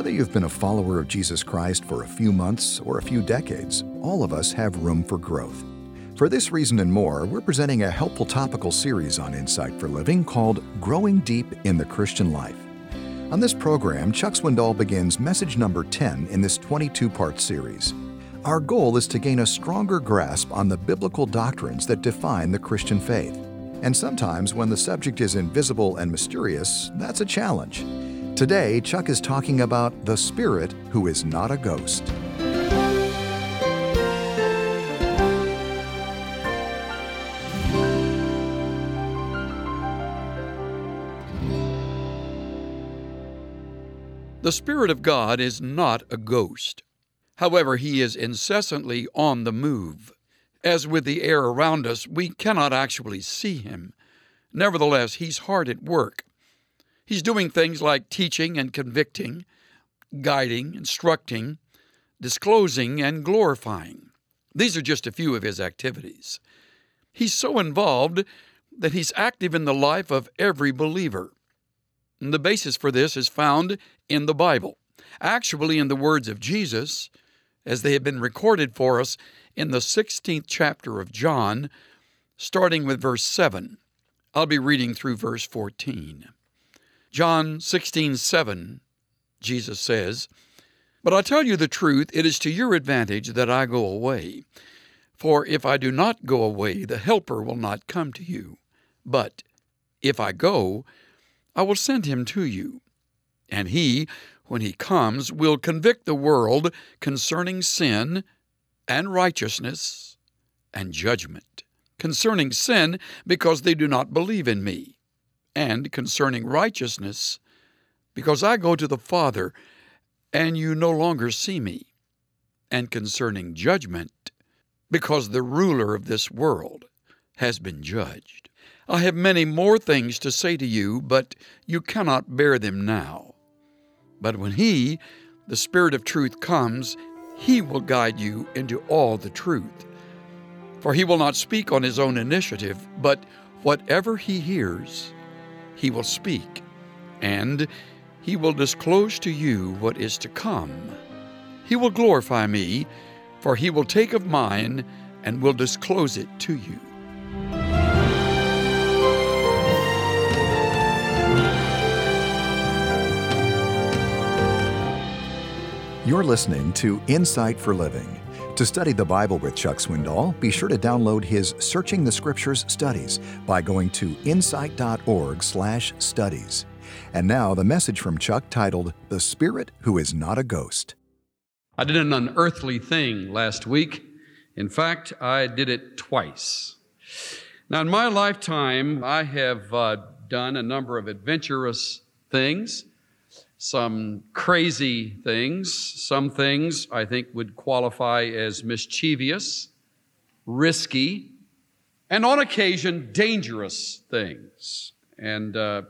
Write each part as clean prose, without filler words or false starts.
Whether you've been a follower of Jesus Christ for a few months or a few decades, all of us have room for growth. For this reason and more, we're presenting a helpful topical series on Insight for Living called Growing Deep in the Christian Life. On this program, Chuck Swindoll begins message number 10 in this 22-part series. Our goal is to gain a stronger grasp on the biblical doctrines that define the Christian faith. And sometimes when the subject is invisible and mysterious, that's a challenge. Today, Chuck is talking about the Spirit who is not a ghost. The Spirit of God is not a ghost. However, He is incessantly on the move. As with the air around us, we cannot actually see Him. Nevertheless, He's hard at work. He's doing things like teaching and convicting, guiding, instructing, disclosing, and glorifying. These are just a few of His activities. He's so involved that He's active in the life of every believer. And the basis for this is found in the Bible, actually in the words of Jesus, as they have been recorded for us in the 16th chapter of John, starting with verse 7. I'll be reading through verse 14. John 16:7, Jesus says, "But I tell you the truth, it is to your advantage that I go away. For if I do not go away, the Helper will not come to you. But if I go, I will send him to you. And he, when he comes, will convict the world concerning sin and righteousness and judgment. Concerning sin, because they do not believe in me. And concerning righteousness, because I go to the Father, and you no longer see me. And concerning judgment, because the ruler of this world has been judged. I have many more things to say to you, but you cannot bear them now. But when He, the Spirit of truth, comes, He will guide you into all the truth. For He will not speak on His own initiative, but whatever He hears, He will speak, and He will disclose to you what is to come. He will glorify me, for He will take of mine and will disclose it to you." You're listening to Insight for Living. To study the Bible with Chuck Swindoll, be sure to download his Searching the Scriptures studies by going to insight.org/studies. And now the message from Chuck titled, The Spirit Who is Not a Ghost. I did an unearthly thing last week. In fact, I did it twice. Now, in my lifetime, I have done a number of adventurous things, some crazy things, some things I think would qualify as mischievous, risky, and on occasion, dangerous things. And to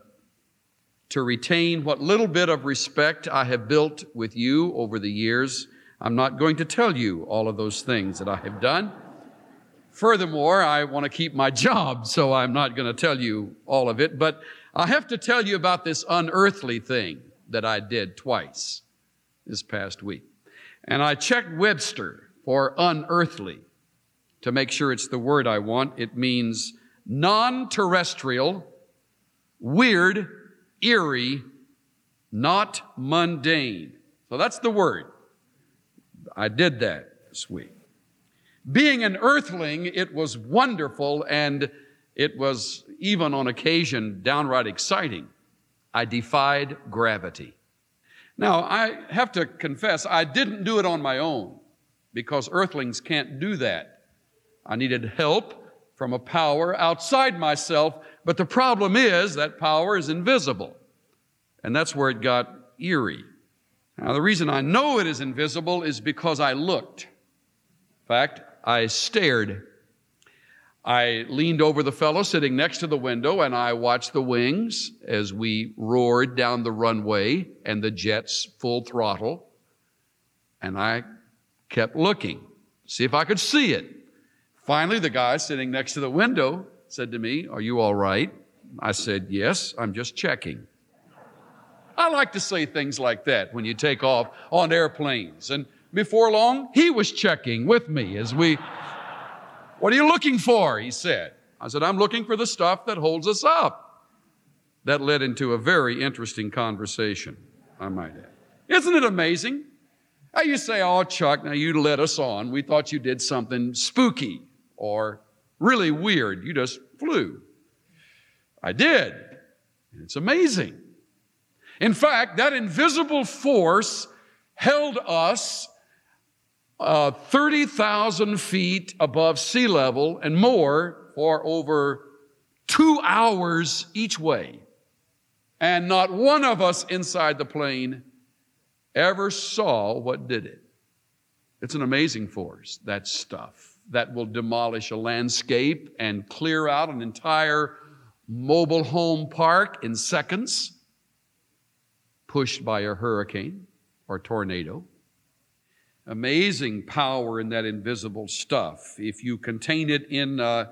retain what little bit of respect I have built with you over the years, I'm not going to tell you all of those things that I have done. Furthermore, I want to keep my job, so I'm not going to tell you all of it. But I have to tell you about this unearthly thing that I did twice this past week. And I checked Webster for unearthly to make sure it's the word I want. It means non-terrestrial, weird, eerie, not mundane. So that's the word. I did that this week. Being an earthling, it was wonderful, and it was even on occasion downright exciting. I defied gravity. Now, I have to confess, I didn't do it on my own, because earthlings can't do that. I needed help from a power outside myself, but the problem is that power is invisible, and that's where it got eerie. Now, the reason I know it is invisible is because I looked. In fact, I stared. I leaned over the fellow sitting next to the window, and I watched the wings as we roared down the runway and the jets full throttle. And I kept looking, see if I could see it. Finally, the guy sitting next to the window said to me, "Are you all right?" I said, "Yes, I'm just checking." I like to say things like that when you take off on airplanes. And before long, he was checking with me as we, "What are you looking for?" he said. I said, "I'm looking for the stuff that holds us up." That led into a very interesting conversation, I might add. Isn't it amazing? Now you say, "Oh, Chuck, now you led us on. We thought you did something spooky or really weird. You just flew." I did. And it's amazing. In fact, that invisible force held us 30,000 feet above sea level and more for over 2 hours each way. And not one of us inside the plane ever saw what did it. It's an amazing force, that stuff, that will demolish a landscape and clear out an entire mobile home park in seconds, pushed by a hurricane or tornado. Amazing power in that invisible stuff. If you contain it in a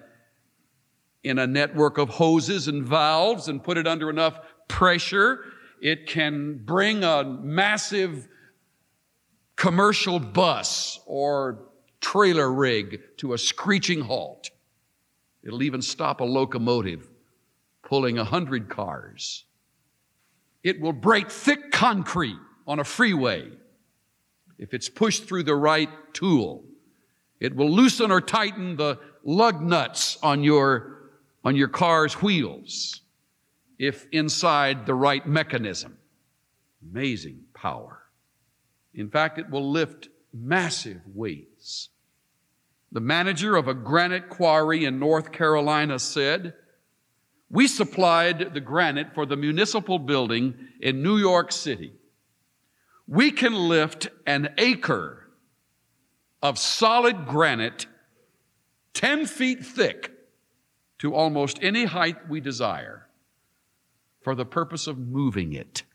network of hoses and valves and put it under enough pressure, it can bring a massive commercial bus or trailer rig to a screeching halt. It'll even stop a locomotive pulling 100 cars. It will break thick concrete on a freeway if it's pushed through the right tool. It will loosen or tighten the lug nuts on your car's wheels if inside the right mechanism. Amazing power. In fact, it will lift massive weights. The manager of a granite quarry in North Carolina said, "We supplied the granite for the municipal building in New York City. We can lift an acre of solid granite 10 feet thick to almost any height we desire for the purpose of moving it.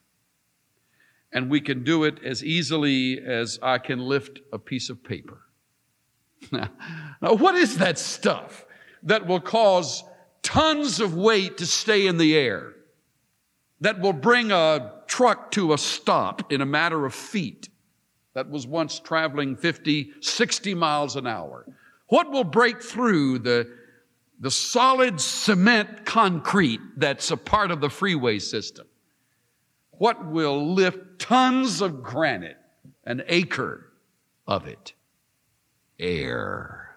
And we can do it as easily as I can lift a piece of paper." Now, what is that stuff that will cause tons of weight to stay in the air, that will bring a truck to a stop in a matter of feet that was once traveling 50, 60 miles an hour? What will break through the solid cement concrete that's a part of the freeway system? What will lift tons of granite, an acre of it? Air.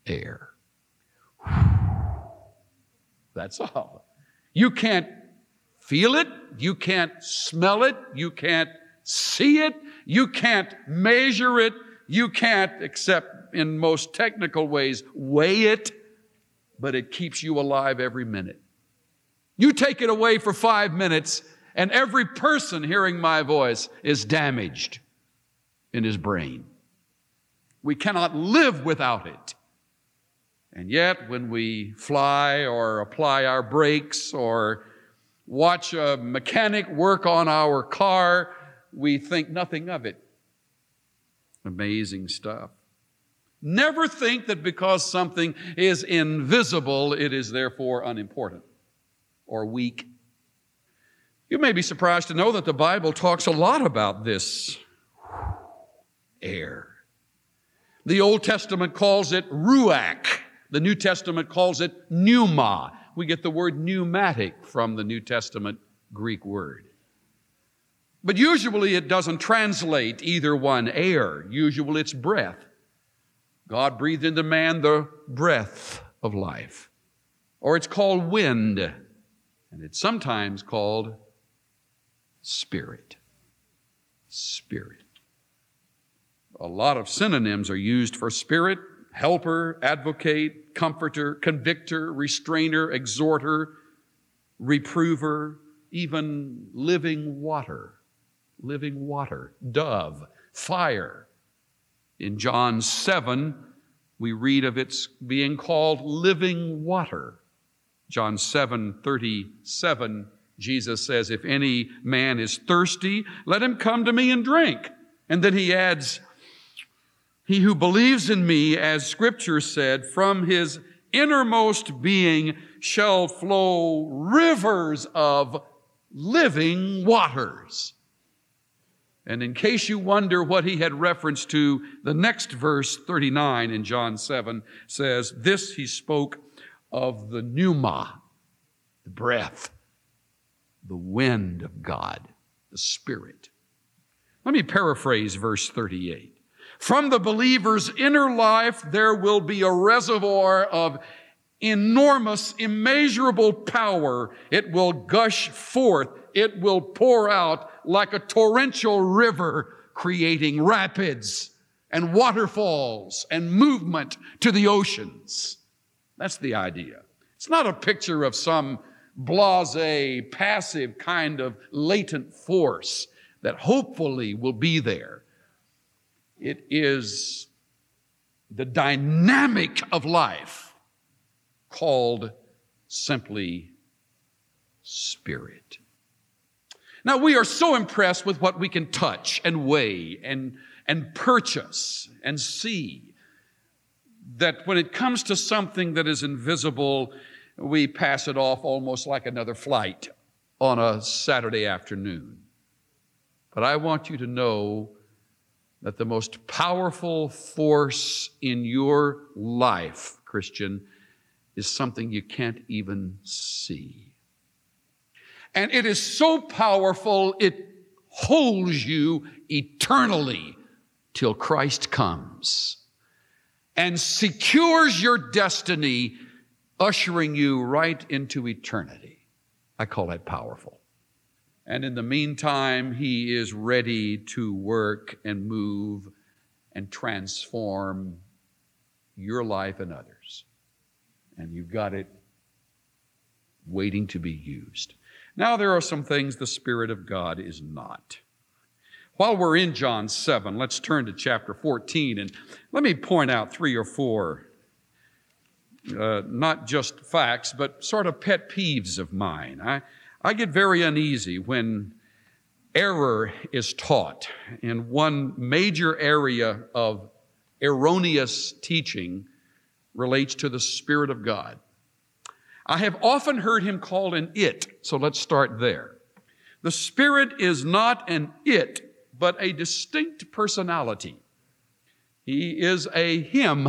That's all. You can't feel it. You can't smell it. You can't see it. You can't measure it. You can't, except in most technical ways, weigh it. But it keeps you alive every minute. You take it away for 5 minutes, and every person hearing my voice is damaged in his brain. We cannot live without it. And yet, when we fly or apply our brakes or watch a mechanic work on our car, we think nothing of it. Amazing stuff. Never think that because something is invisible, it is therefore unimportant or weak. You may be surprised to know that the Bible talks a lot about this air. The Old Testament calls it ruach. The New Testament calls it pneuma. We get the word pneumatic from the New Testament Greek word. But usually it doesn't translate either one, air. Usually it's breath. God breathed into man the breath of life. Or it's called wind. And it's sometimes called spirit. Spirit. A lot of synonyms are used for spirit: helper, advocate, comforter, convictor, restrainer, exhorter, reprover, even living water, dove, fire. In John 7, we read of its being called living water. John 7:37, Jesus says, "If any man is thirsty, let him come to me and drink." And then he adds, "He who believes in me, as Scripture said, from his innermost being shall flow rivers of living waters. And in case you wonder what he had reference to, the next verse, 39 in John 7, says, this he spoke of the pneuma, the breath, the wind of God, the Spirit. Let me paraphrase verse 38. From the believer's inner life, there will be a reservoir of enormous, immeasurable power. It will gush forth. It will pour out like a torrential river, creating rapids and waterfalls and movement to the oceans. That's the idea. It's not a picture of some blasé, passive kind of latent force that hopefully will be there. It is the dynamic of life called simply Spirit. Now, we are so impressed with what we can touch and weigh and purchase and see that when it comes to something that is invisible, we pass it off almost like another flight on a Saturday afternoon. But I want you to know that the most powerful force in your life, Christian, is something you can't even see. And it is so powerful, it holds you eternally till Christ comes and secures your destiny, ushering you right into eternity. I call that powerful. And in the meantime, he is ready to work and move and transform your life and others. And you've got it waiting to be used. Now, there are some things the Spirit of God is not. While we're in John 7, let's turn to chapter 14, and let me point out 3 or 4, not just facts, but sort of pet peeves of mine. I get very uneasy when error is taught, and one major area of erroneous teaching relates to the Spirit of God. I have often heard him called an it, so let's start there. The Spirit is not an it, but a distinct personality. He is a him,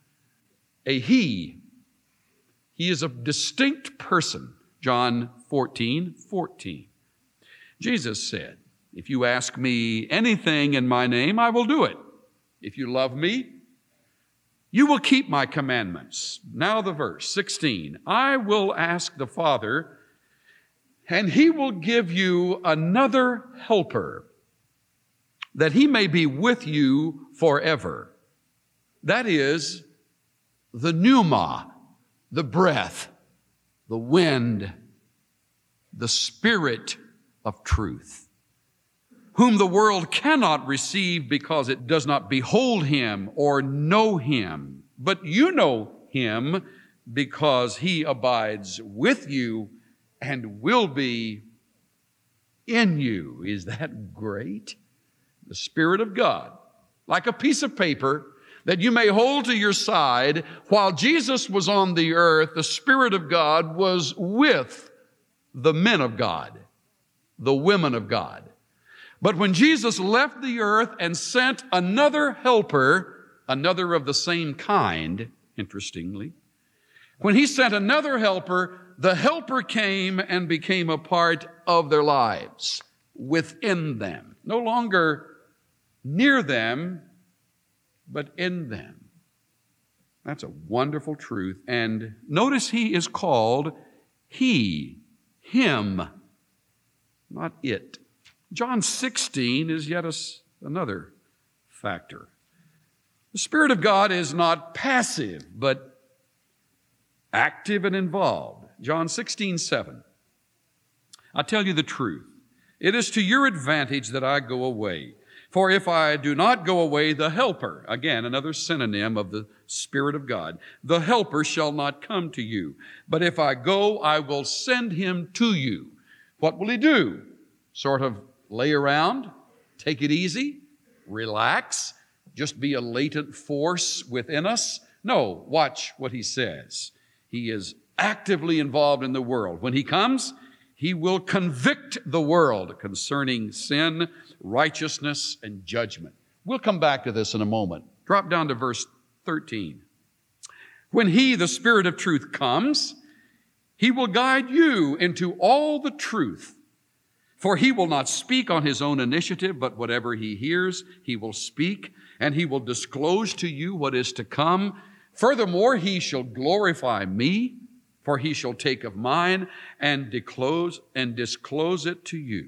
a he. He is a distinct person. John 14:14. Jesus said, if you ask me anything in my name, I will do it. If you love me, you will keep my commandments. Now the verse, 16. I will ask the Father, and he will give you another helper, that he may be with you forever. That is the pneuma, the breath, the wind, the Spirit of truth, whom the world cannot receive because it does not behold him or know him. But you know him because he abides with you and will be in you. Is that great? The Spirit of God, like a piece of paper that you may hold to your side. While Jesus was on the earth, the Spirit of God was with the men of God, the women of God. But when Jesus left the earth and sent another helper, another of the same kind, interestingly, when he sent another helper, the helper came and became a part of their lives, within them, no longer near them, but in them. That's a wonderful truth. And notice he is called he, him, not it. John 16 is yet another factor. The Spirit of God is not passive, but active and involved. John 16:7. I tell you the truth. It is to your advantage that I go away. For if I do not go away, the Helper, again, another synonym of the Spirit of God, the Helper shall not come to you. But if I go, I will send him to you. What will he do? Sort of lay around, take it easy, relax, just be a latent force within us? No, watch what he says. He is actively involved in the world. When he comes, He will convict the world concerning sin, righteousness, and judgment. We'll come back to this in a moment. Drop down to verse 13. When He, the Spirit of truth, comes, He will guide you into all the truth. For He will not speak on His own initiative, but whatever He hears, He will speak, and He will disclose to you what is to come. Furthermore, He shall glorify me, for He shall take of mine and disclose it to you.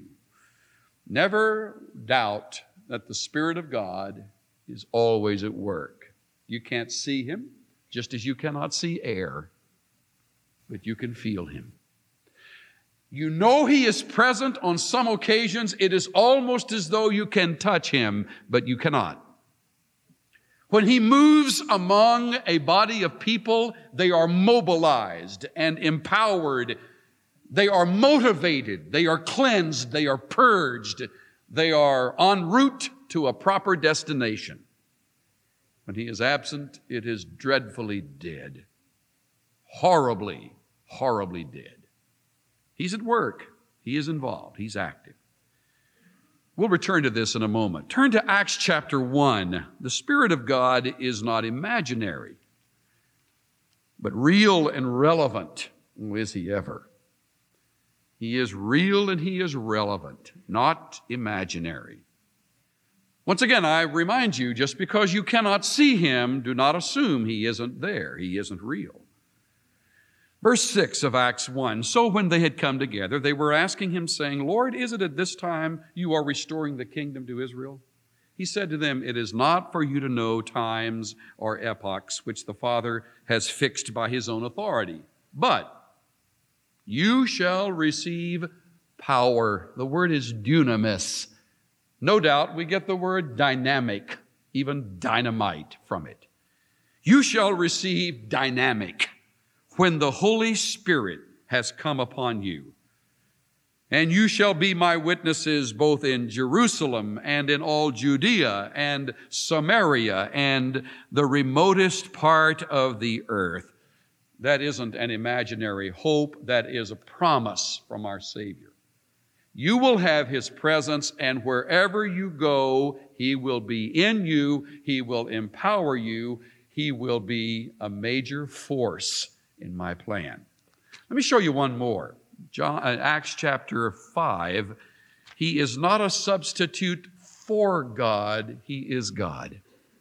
Never doubt that the Spirit of God is always at work. You can't see Him, just as you cannot see air, but you can feel Him. You know He is present on some occasions. It is almost as though you can touch Him, but you cannot. When He moves among a body of people, they are mobilized and empowered. They are motivated. They are cleansed. They are purged. They are en route to a proper destination. When He is absent, it is dreadfully dead. Horribly, horribly dead. He's at work. He is involved. He's active. We'll return to this in a moment. Turn to Acts chapter 1. The Spirit of God is not imaginary, but real and relevant. Oh, is He ever? He is real and He is relevant, not imaginary. Once again, I remind you, just because you cannot see Him, do not assume He isn't there. He isn't real. Verse 6 of Acts 1, so when they had come together, they were asking Him, saying, Lord, is it at this time you are restoring the kingdom to Israel? He said to them, it is not for you to know times or epochs which the Father has fixed by His own authority, but you shall receive power. The word is dunamis. No doubt we get the word dynamic, even dynamite from it. You shall receive dynamic when the Holy Spirit has come upon you. And you shall be my witnesses both in Jerusalem and in all Judea and Samaria and the remotest part of the earth. That isn't an imaginary hope. That is a promise from our Savior. You will have His presence, and wherever you go, He will be in you. He will empower you. He will be a major force in my plan. Let me show you one more. Acts chapter 5. He is not a substitute for God. He is God.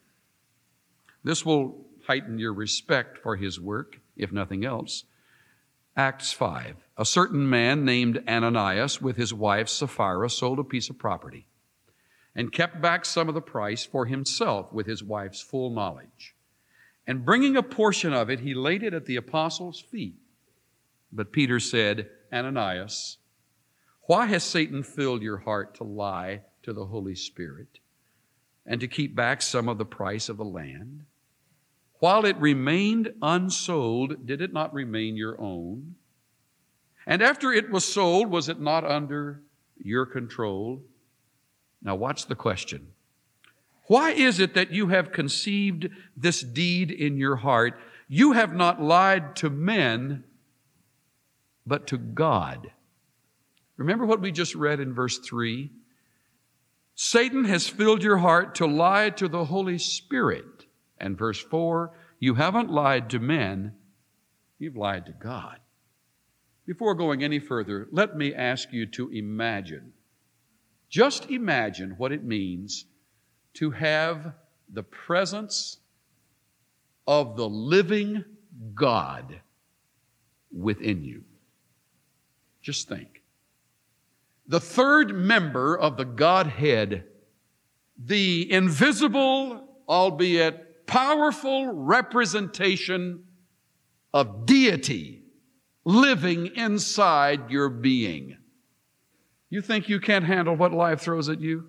This will heighten your respect for His work, if nothing else. Acts 5. A certain man named Ananias with his wife Sapphira sold a piece of property and kept back some of the price for himself with his wife's full knowledge. And bringing a portion of it, he laid it at the apostles' feet. But Peter said, Ananias, why has Satan filled your heart to lie to the Holy Spirit and to keep back some of the price of the land? While it remained unsold, did it not remain your own? And after it was sold, was it not under your control? Now watch the question. Why is it that you have conceived this deed in your heart? You have not lied to men, but to God. Remember what we just read in verse 3? Satan has filled your heart to lie to the Holy Spirit. And verse 4, you haven't lied to men, you've lied to God. Before going any further, let me ask you to imagine, just imagine what it means to have the presence of the living God within you. Just think. The third member of the Godhead, the invisible, albeit powerful representation of deity living inside your being. You think you can't handle what life throws at you?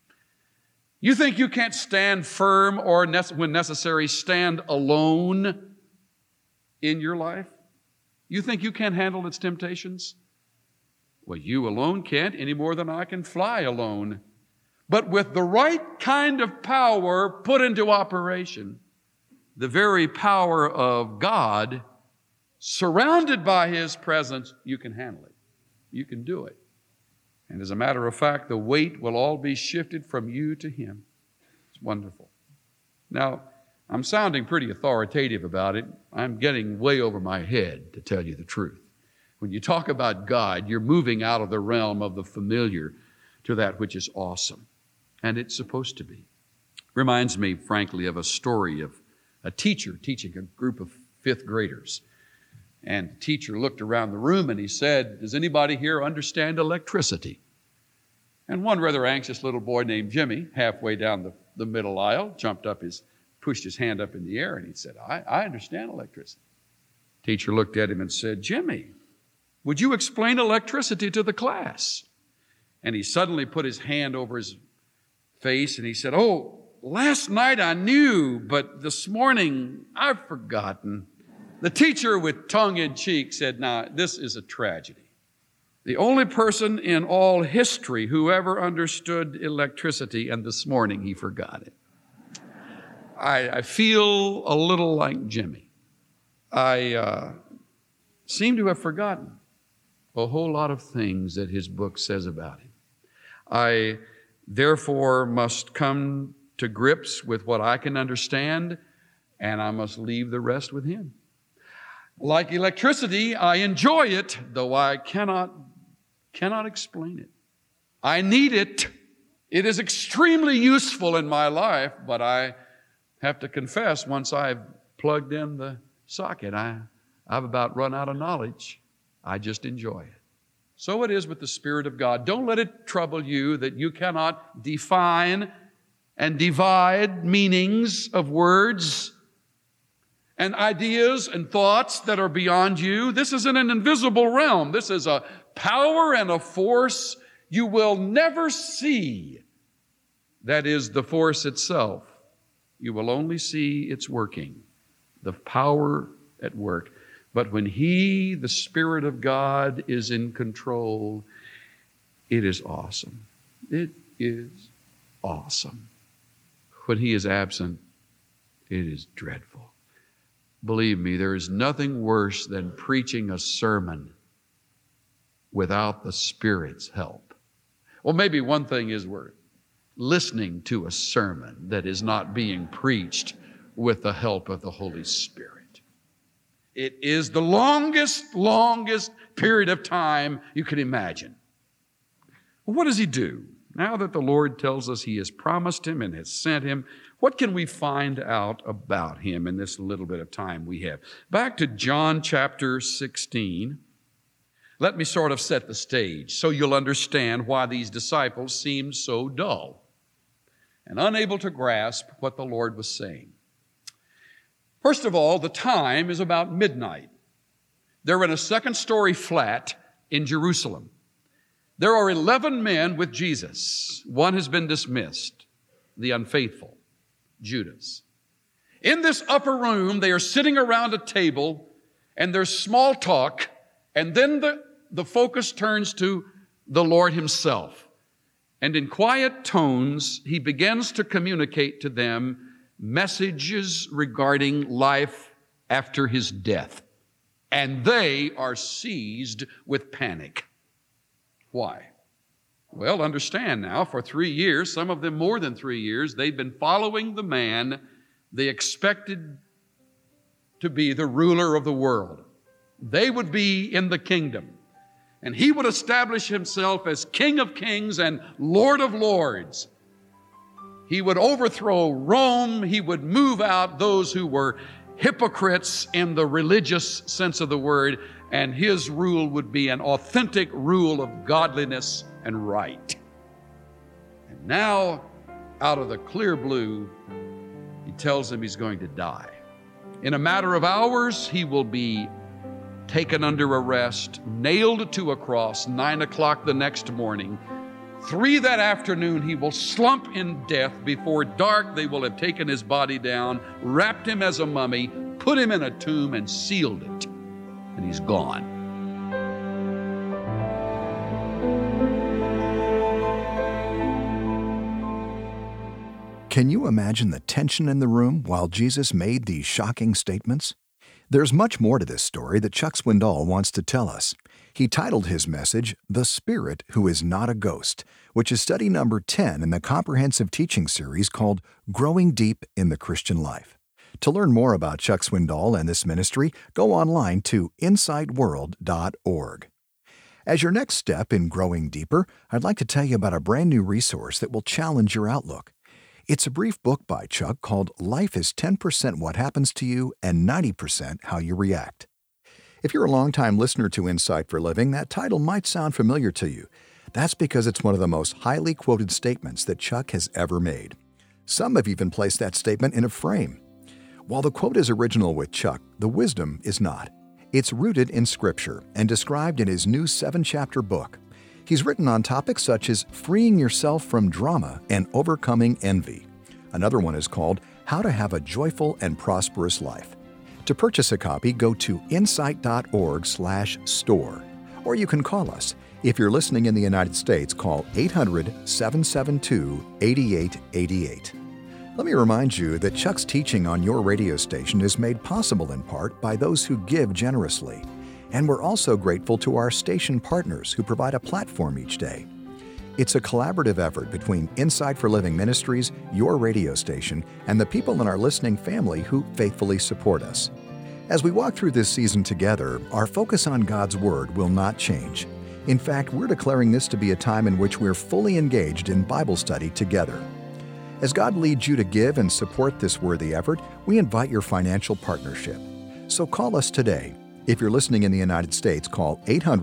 You think you can't stand firm or, when necessary, stand alone in your life? You think you can't handle its temptations? Well, you alone can't any more than I can fly alone. But with the right kind of power put into operation, the very power of God, surrounded by His presence, you can handle it. You can do it. And as a matter of fact, the weight will all be shifted from you to him. It's wonderful. Now, I'm sounding pretty authoritative about it. I'm getting way over my head, to tell you the truth. When you talk about God, you're moving out of the realm of the familiar to that which is awesome. And it's supposed to be. Reminds me, frankly, of a story of a teacher teaching a group of fifth graders. And the teacher looked around the room and he said, "Does anybody here understand electricity?" And one rather anxious little boy named Jimmy, halfway down the middle aisle, pushed his hand up in the air and he said, I understand electricity. Teacher looked at him and said, "Jimmy, would you explain electricity to the class?" And he suddenly put his hand over his face and he said, "Oh, last night I knew, but this morning I've forgotten." The teacher, with tongue in cheek, said, "Now, this is a tragedy. The only person in all history who ever understood electricity, and this morning he forgot it." I feel a little like Jimmy. I seem to have forgotten a whole lot of things that his book says about him. I therefore must come to grips with what I can understand, and I must leave the rest with him. Like electricity, I enjoy it, though I cannot explain it. I need it. It is extremely useful in my life, but I have to confess, once I've plugged in the socket, I've about run out of knowledge. I just enjoy it. So it is with the Spirit of God. Don't let it trouble you that you cannot define and divide meanings of words and ideas and thoughts that are beyond you. This is in an invisible realm. This is a power and a force you will never see. That is the force itself. You will only see its working, the power at work. But when He, the Spirit of God, is in control, it is awesome. It is awesome. When He is absent, it is dreadful. Believe me, there is nothing worse than preaching a sermon without the Spirit's help. Well, maybe one thing is we're listening to a sermon that is not being preached with the help of the Holy Spirit. It is the longest period of time you can imagine. Well, what does He do? Now that the Lord tells us He has promised Him and has sent Him, what can we find out about Him in this little bit of time we have? Back to John chapter 16. Let me sort of set the stage so you'll understand why these disciples seemed so dull and unable to grasp what the Lord was saying. First of all, the time is about midnight. They're in a second-story flat in Jerusalem. There are 11 men with Jesus. One has been dismissed, the unfaithful, Judas. In this upper room, they are sitting around a table, and there's small talk, and then the focus turns to the Lord Himself. And in quiet tones, He begins to communicate to them messages regarding life after His death. And they are seized with panic. Why? Well, understand now, for 3 years, some of them more than 3 years, they've been following the man they expected to be the ruler of the world. They would be in the kingdom, and He would establish Himself as King of Kings and Lord of Lords. He would overthrow Rome. He would move out those who were hypocrites in the religious sense of the word, and His rule would be an authentic rule of godliness and right. And now, out of the clear blue, He tells them He's going to die. In a matter of hours, He will be taken under arrest, nailed to a cross, 9 o'clock the next morning. 3 that afternoon, He will slump in death. Before dark, they will have taken His body down, wrapped Him as a mummy, put Him in a tomb, and sealed it. And He's gone. Can you imagine the tension in the room while Jesus made these shocking statements? There's much more to this story that Chuck Swindoll wants to tell us. He titled his message, The Spirit Who Is Not a Ghost, which is study number 10 in the comprehensive teaching series called Growing Deep in the Christian Life. To learn more about Chuck Swindoll and this ministry, go online to insightworld.org. As your next step in growing deeper, I'd like to tell you about a brand new resource that will challenge your outlook. It's a brief book by Chuck called Life is 10% What Happens to You and 90% How You React. If you're a longtime listener to Insight for Living, that title might sound familiar to you. That's because it's one of the most highly quoted statements that Chuck has ever made. Some have even placed that statement in a frame. While the quote is original with Chuck, the wisdom is not. It's rooted in Scripture and described in his new 7-chapter book. He's written on topics such as freeing yourself from drama and overcoming envy. Another one is called How to Have a Joyful and Prosperous Life. To purchase a copy, go to insight.org/store, or you can call us. If you're listening in the United States, call 800-772-8888. Let me remind you that Chuck's teaching on your radio station is made possible in part by those who give generously. And we're also grateful to our station partners who provide a platform each day. It's a collaborative effort between Insight for Living Ministries, your radio station, and the people in our listening family who faithfully support us. As we walk through this season together, our focus on God's Word will not change. In fact, we're declaring this to be a time in which we're fully engaged in Bible study together. As God leads you to give and support this worthy effort, we invite your financial partnership. So call us today. If you're listening in the United States, call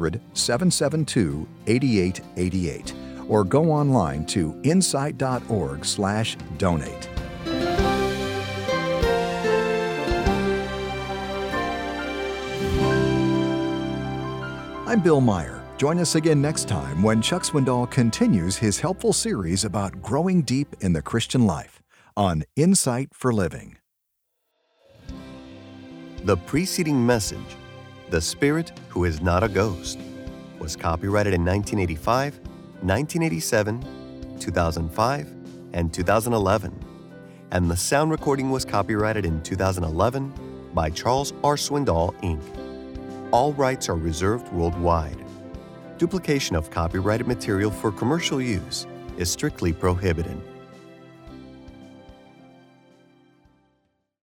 800-772-8888 or go online to insight.org/donate. I'm Bill Meyer. Join us again next time when Chuck Swindoll continues his helpful series about growing deep in the Christian life on Insight for Living. The preceding message, The Spirit Who Is Not a Ghost, was copyrighted in 1985, 1987, 2005, and 2011, and the sound recording was copyrighted in 2011 by Charles R. Swindoll, Inc. All rights are reserved worldwide. Duplication of copyrighted material for commercial use is strictly prohibited.